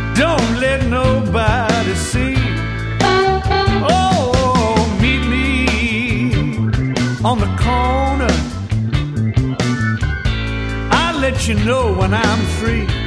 Don't let nobody see. Oh, meet me on the corner. I'll let you know when I'm free.